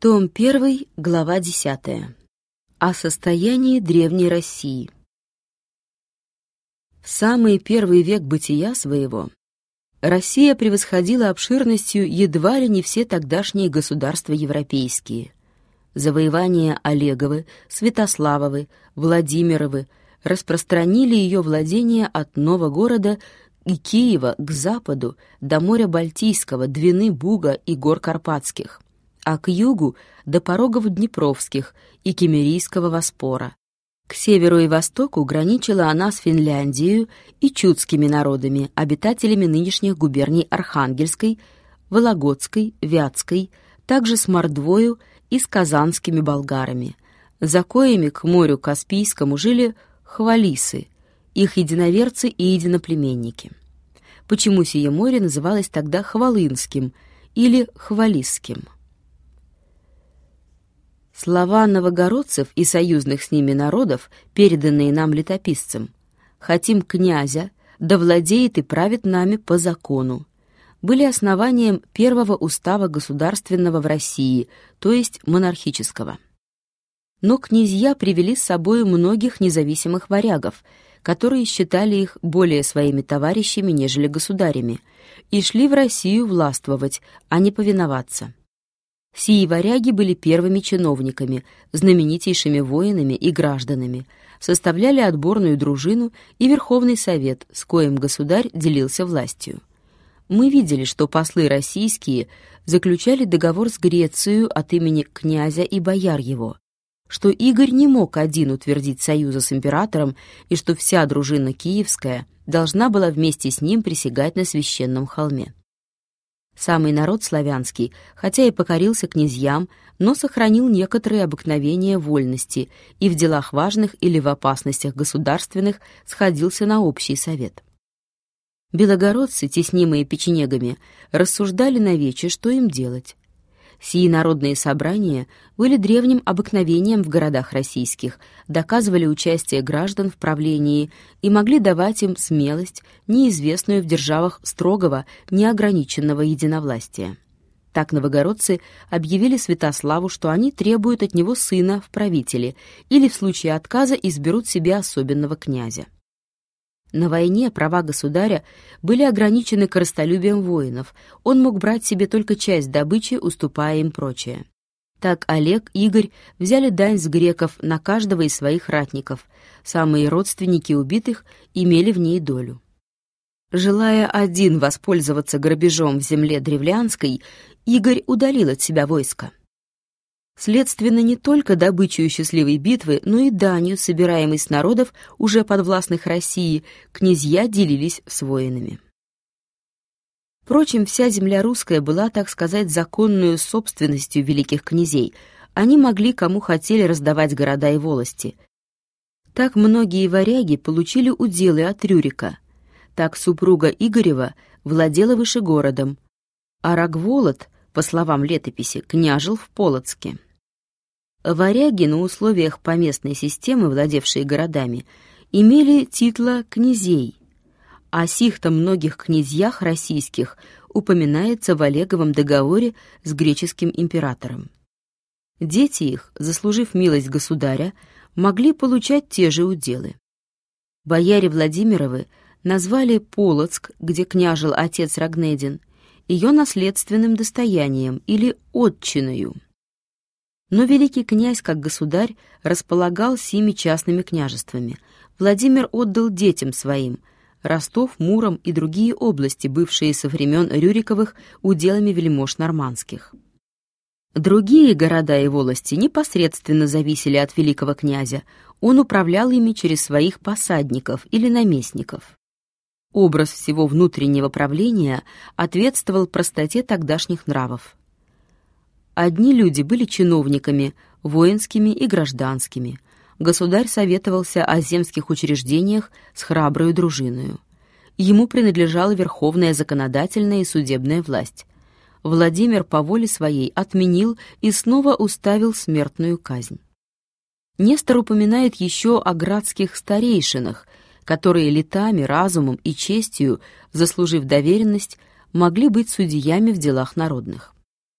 Том 1, глава 10. О состоянии Древней России. В самый первый век бытия своего Россия превосходила обширностью едва ли не все тогдашние государства европейские. Завоевания Олеговы, Святославовы, Владимировы распространили ее владения от Новогорода и Киева к западу до моря Балтийского, Двины, Буга и гор Карпатских, а к югу до порогов Днепровских и Киммерийского Воспора. К северу и востоку граничила она с Финляндией и чудскими народами, обитателями нынешних губерний Архангельской, Вологодской, Вятской, также с Мордвою и с казанскими болгарами, за коими к морю Каспийскому жили хвалисы, их единоверцы и единоплеменники. Почему сие море называлось тогда Хвалынским или Хвалисским? Слова новогородцев и союзных с ними народов, переданные нам летописцем: «Хотим князя, да владеет и правит нами по закону», были основанием первого устава государственного в России, то есть монархического. Но князья привели с собой многих независимых варягов, которые считали их более своими товарищами, нежели государями, и шли в Россию властвовать, а не повиноваться. Сии варяги были первыми чиновниками, знаменитейшими воинами и гражданами, составляли отборную дружину и Верховный Совет, с коим государь делился властью. Мы видели, что послы российские заключали договор с Грецией от имени князя и бояр его, что Игорь не мог один утвердить союза с императором и что вся дружина киевская должна была вместе с ним присягать на священном холме. Самый народ славянский, хотя и покорился князьям, но сохранил некоторые обыкновения вольности и в делах важных или в опасностях государственных сходился на общий совет. Белогородцы, теснимые печенегами, рассуждали навече, что им делать. Сии народные собрания были древним обыкновением в городах российских, доказывали участие граждан в правлении и могли давать им смелость, неизвестную в державах строгого, неограниченного единовластия. Так новогородцы объявили Святославу, что они требуют от него сына в правители или в случае отказа изберут себе особенного князя. На войне права государя были ограничены корыстолюбием воинов, он мог брать себе только часть добычи, уступая им прочее. Так Олег, Игорь взяли дань с греков на каждого из своих ратников, самые родственники убитых имели в ней долю. Желая один воспользоваться грабежом в земле древлянской, Игорь удалил от себя войско. Следственно, не только добычей счастливой битвы, но и данью, собираемой с народов, уже подвластных России, князья делились с воинами. Впрочем, вся земля русская была, так сказать, законную собственностью великих князей. Они могли, кому хотели, раздавать города и волости. Так многие варяги получили уделы от Рюрика. Так супруга Игорева владела Вышегородом, а Рогволод, по словам летописи, княжил в Полоцке. Варяги на условиях поместной системы, владевшие городами, имели титла князей, о сих-то многих князьях российских упоминается в Олеговом договоре с греческим императором. Дети их, заслужив милость государя, могли получать те же уделы. Бояре Владимировы назвали Полоцк, где княжил отец Рогнедин, ее наследственным достоянием или отчиною. Но великий князь, как государь, располагал сими частными княжествами. Владимир отдал детям своим Ростов, Муром и другие области, бывшие со времен Рюриковых уделами вельмож нормандских. Другие города и волости непосредственно зависели от великого князя, он управлял ими через своих посадников или наместников. Образ всего внутреннего правления ответствовал простоте тогдашних нравов. Одни люди были чиновниками, воинскими и гражданскими. Государь советовался о земских учреждениях с храброю дружиною. Ему принадлежала верховная законодательная и судебная власть. Владимир по воле своей отменил и снова уставил смертную казнь. Нестор упоминает еще о градских старейшинах, которые летами, разумом и честью, заслужив доверенность, могли быть судьями в делах народных.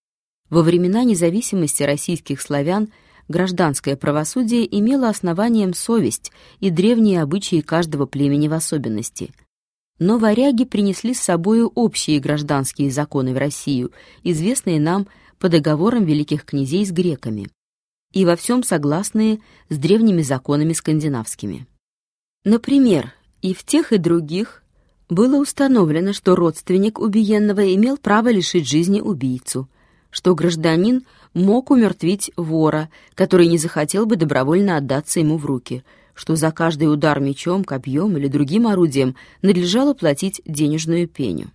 Во времена независимости российских славян гражданское правосудие имело основанием совесть и древние обычаи каждого племени в особенности. Но варяги принесли с собою общие гражданские законы в Россию, известные нам по договорам великих князей с греками, и во всем согласные с древними законами скандинавскими. Например, и в тех, и других было установлено, что родственник убиенного имел право лишить жизни убийцу, что гражданин мог умертвить вора, который не захотел бы добровольно отдаться ему в руки, что за каждый удар мечом, копьем или другим орудием надлежало платить денежную пеню.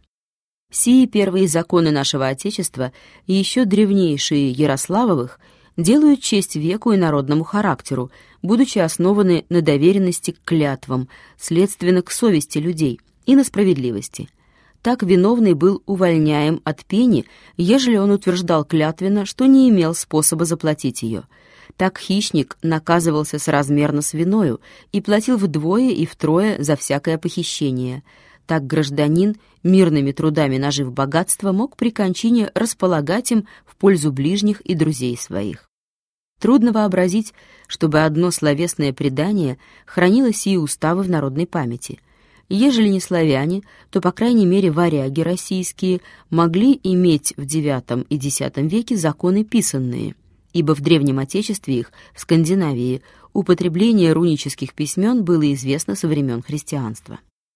Сии первые законы нашего Отечества и еще древнейшие Ярославовых делают честь веку и народному характеру, будучи основаны на доверенности к клятвам, следственно к совести людей и на справедливости. Так виновный был увольняем от пени, ежели он утверждал клятвенно, что не имел способа заплатить ее. Так хищник наказывался соразмерно с виною и платил вдвое и втрое за всякое похищение. Так гражданин, мирными трудами нажив богатство, мог при кончине располагать им в пользу ближних и друзей своих. Трудно вообразить, чтобы одно словесное предание хранило сии уставы в народной памяти. Ежели не славяне, то, по крайней мере, варяги российские могли иметь в IX и X веке законы писанные, ибо в Древнем Отечестве их, в Скандинавии, употребление рунических письмен было известно со времен христианства.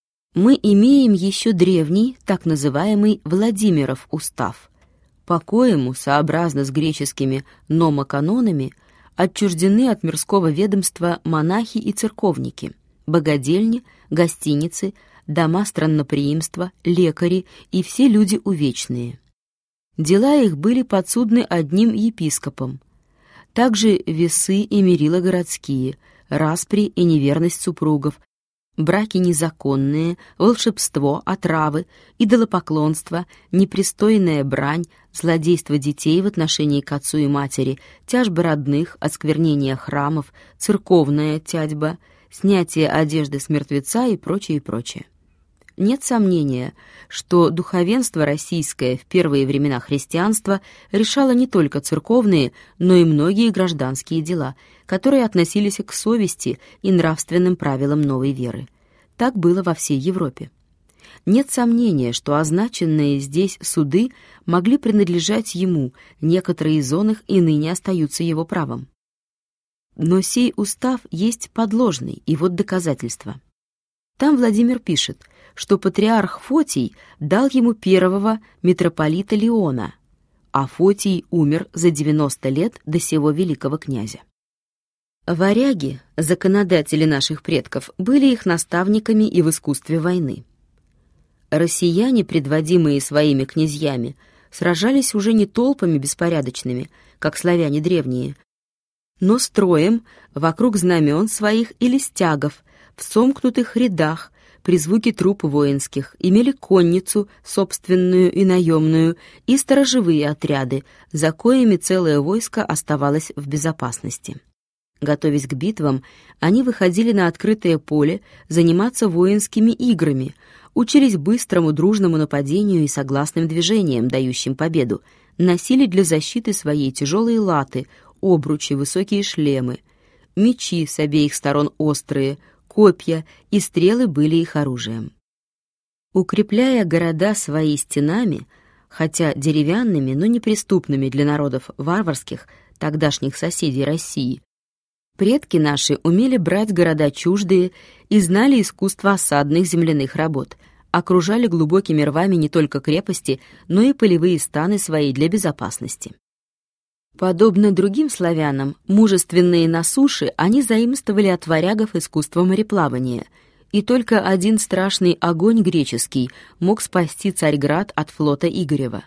Мы имеем еще древний, так называемый Владимиров устав, по коему, сообразно с греческими номоканонами, отчуждены от мирского ведомства монахи и церковники, богадельни, гостиницы, дома странноприимства, лекари и все люди увечные. Дела их были подсудны одним епископом. Также весы и мерила городские, распри и неверность супругов, браки незаконные, волшебство, отравы, идолопоклонство, непристойная брань, злодейство детей в отношении к отцу и матери, тяжбы родных, осквернение храмов, церковная тядьба, снятие одежды с мертвеца и прочее, и прочее. Нет сомнения, что духовенство российское в первые времена христианства решало не только церковные, но и многие гражданские дела, которые относились к совести и нравственным правилам новой веры. Так было во всей Европе. Нет сомнения, что означенные здесь суды могли принадлежать ему, некоторые из их и ныне остаются его правом. Но сей устав есть подложный, и вот доказательства. Там Владимир пишет, что патриарх Фотий дал ему первого митрополита Леона, а Фотий умер за 90 лет до сего великого князя. Варяги, законодатели наших предков, были их наставниками и в искусстве войны. Россияне, предводимые своими князьями, сражались уже не толпами беспорядочными, как славяне древние, но строем вокруг знамен своих или стягов, в сомкнутых рядах, при звуке труп воинских, имели конницу, собственную и наемную, и сторожевые отряды, за коими целое войско оставалось в безопасности. Готовясь к битвам, они выходили на открытое поле заниматься воинскими играми, учились быстрому дружному нападению и согласным движениям, дающим победу, носили для защиты своей тяжелые латы, обручи, высокие шлемы, мечи с обеих сторон острые, копья и стрелы были их оружием. Укрепляя города свои стенами, хотя деревянными, но неприступными для народов варварских, тогдашних соседей России, предки наши умели брать города чуждые и знали искусство осадных земляных работ, окружали глубокими рвами не только крепости, но и полевые станы свои для безопасности. Подобно другим славянам, мужественные на суше, они заимствовали от варягов искусство мореплавания, и только один страшный огонь греческий мог спасти Царьград от флота Игорева.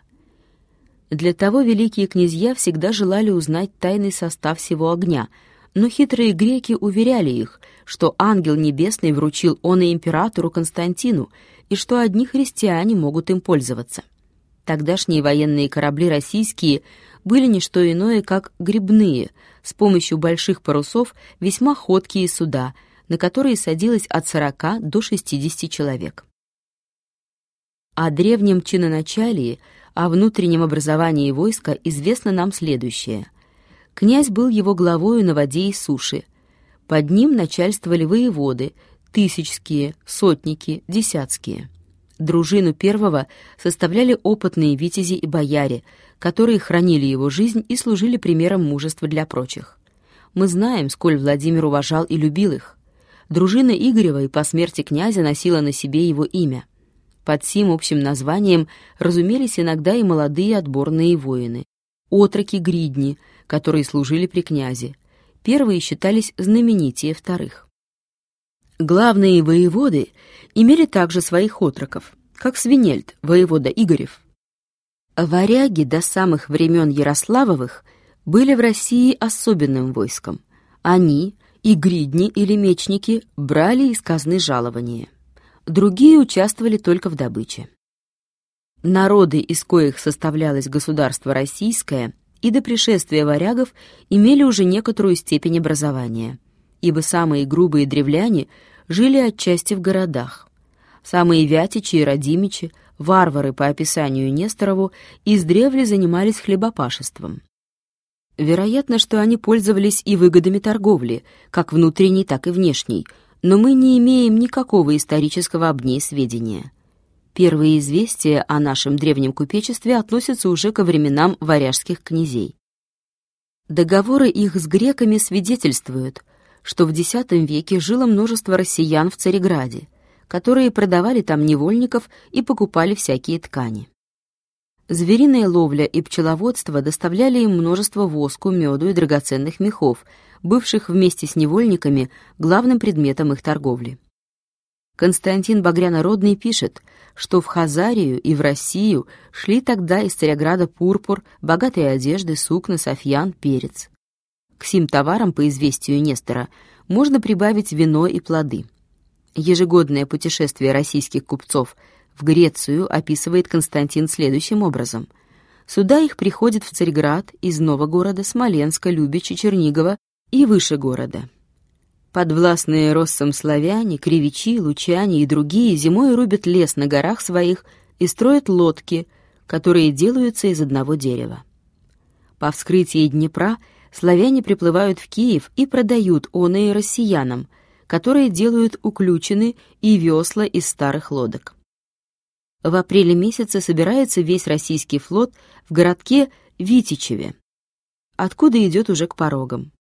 Для того великие князья всегда желали узнать тайный состав всего огня, но хитрые греки уверяли их, что ангел небесный вручил он и императору Константину, и что одни христиане могут им пользоваться. Тогдашние военные корабли российские были не что иное, как гребные, с помощью больших парусов весьма ходкие суда, на которые садилось от 40 до 60 человек. О древнем чиноначалии, о внутреннем образовании войска известно нам следующее. Князь был его главою на воде и суше. Под ним начальствовали воеводы, тысячские, сотники, десятские. Дружину первого составляли опытные витязи и бояре, которые хранили его жизнь и служили примером мужества для прочих. Мы знаем, сколь Владимир уважал и любил их. Дружина Игорева и по смерти князя носила на себе его имя. Под сим общим названием разумелись иногда и молодые отборные воины, отроки-гридни, которые служили при князе. Первые считались знаменитее вторых. Главные воеводы имели также своих отроков, как Свинельд, воевода Игорев. Варяги до самых времен Ярославовых были в России особенным войском. Они, и гридни или мечники, брали из казны жалования. Другие участвовали только в добыче. Народы, из коих составлялось государство российское, и до пришествия варягов имели уже некоторую степень образования, ибо самые грубые древляне жили отчасти в городах. Самые вятичи и радимичи, варвары по описанию Несторову, издревле занимались хлебопашеством. Вероятно, что они пользовались и выгодами торговли, как внутренней, так и внешней, но мы не имеем никакого исторического об ней сведения. Первые известия о нашем древнем купечестве относятся уже ко временам варяжских князей. Договоры их с греками свидетельствуют, что в X веке жило множество россиян в Цареграде, которые продавали там невольников и покупали всякие ткани. Звериная ловля и пчеловодство доставляли им множество воску, меду и драгоценных мехов, бывших вместе с невольниками главным предметом их торговли. Константин Багрянородный пишет, что в Хазарию и в Россию шли тогда из Цареграда пурпур, богатые одежды, сукна, софьян, перец. К сим товарам, по известию Нестора, можно прибавить вино и плоды. Ежегодное путешествие российских купцов в Грецию описывает Константин следующим образом. Сюда их приходят в Царьград из Новогорода, Смоленска, Любича, Чернигова и выше города. Подвластные россам славяне, кривичи, лучане и другие зимой рубят лес на горах своих и строят лодки, которые делаются из одного дерева. По вскрытии Днепра славяне приплывают в Киев и продают оное россиянам, которые делают уключины и весла из старых лодок. В апреле месяце собирается весь российский флот в городке Витичеве, откуда идет уже к порогам.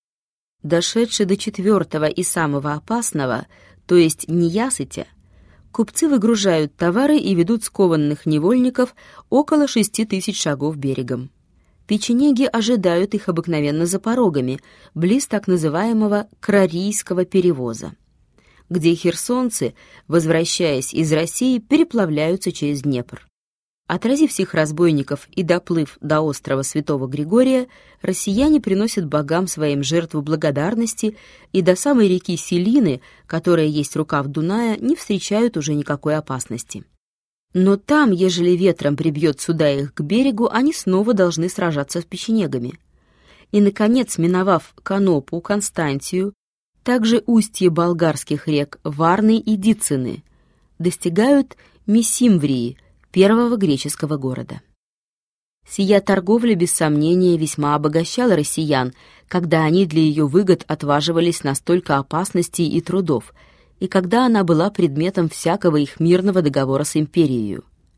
Дошедшие до 4-го и самого опасного, то есть Неясытя, купцы выгружают товары и ведут скованных невольников около 6000 шагов берегом. Печенеги ожидают их обыкновенно за порогами, близ так называемого Крарийского перевоза, где херсонцы, возвращаясь из России, переплавляются через Днепр. Отразив всех разбойников и доплыв до острова Святого Григория, россияне приносят богам своим жертву благодарности и до самой реки Селины, которая есть рукав Дуная, не встречают уже никакой опасности. Но там, ежели ветром прибьет суда их к берегу, они снова должны сражаться с печенегами. И, наконец, миновав Канопу, Константию, также устье болгарских рек Варны и Дицины, достигают Месимврии, первого греческого города. Сия торговля, без сомнения, весьма обогащала россиян, когда они для ее выгод отваживались на столько опасностей и трудов, и когда она была предметом всякого их мирного договора с империей.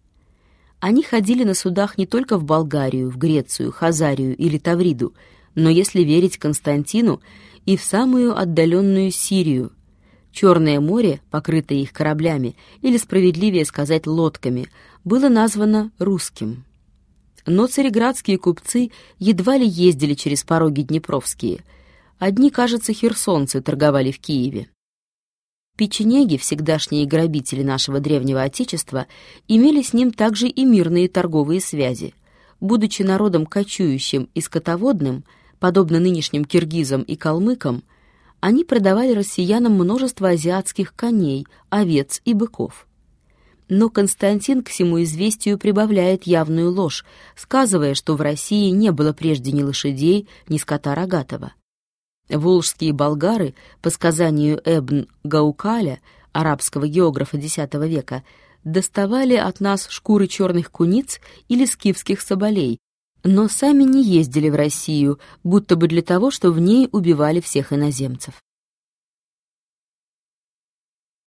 Они ходили на судах не только в Болгарию, в Грецию, Хазарию или Тавриду, но, если верить Константину, и в самую отдаленную Сирию. Черное море, покрытое их кораблями, или, справедливее сказать, лодками, было названо русским. Но цареградские купцы едва ли ездили через пороги днепровские. Одни, кажется, херсонцы торговали в Киеве. Печенеги, всегдашние грабители нашего древнего отечества, имели с ним также и мирные торговые связи. Будучи народом кочующим и скотоводным, подобно нынешним киргизам и калмыкам, они продавали россиянам множество азиатских коней, овец и быков. Но Константин к всему известию прибавляет явную ложь, сказывая, что в России не было прежде ни лошадей, ни скота рогатого. Волжские болгары, по сказанию Эбн Гаукаля, арабского географа X века, доставали от нас шкуры черных куниц или скифских соболей, но сами не ездили в Россию, будто бы для того, что в ней убивали всех иноземцев.